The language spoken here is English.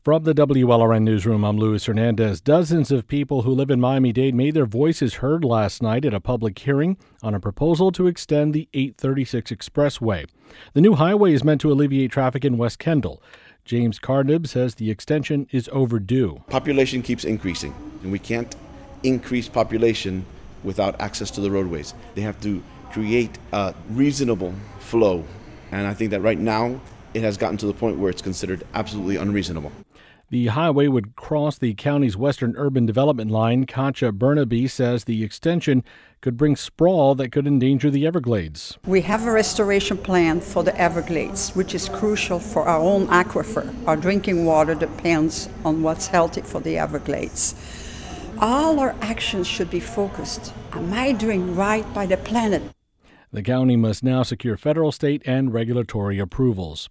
From the WLRN Newsroom, I'm Luis Hernandez. Dozens of people who live in Miami-Dade made their voices heard last night at a public hearing on a proposal to extend the 836 Expressway. The new highway is meant to alleviate traffic in West Kendall. James Carnib says the extension is overdue. Population keeps increasing, and we can't increase population without access to the roadways. They have to create a reasonable flow, and I think that right now it has gotten to the point where it's considered absolutely unreasonable. The highway would cross the county's western urban development line. Katja Burnaby says the extension could bring sprawl that could endanger the Everglades. We have a restoration plan for the Everglades, which is crucial for our own aquifer. Our drinking water depends on what's healthy for the Everglades. All our actions should be focused. Am I doing right by the planet? The county must now secure federal, state, and regulatory approvals.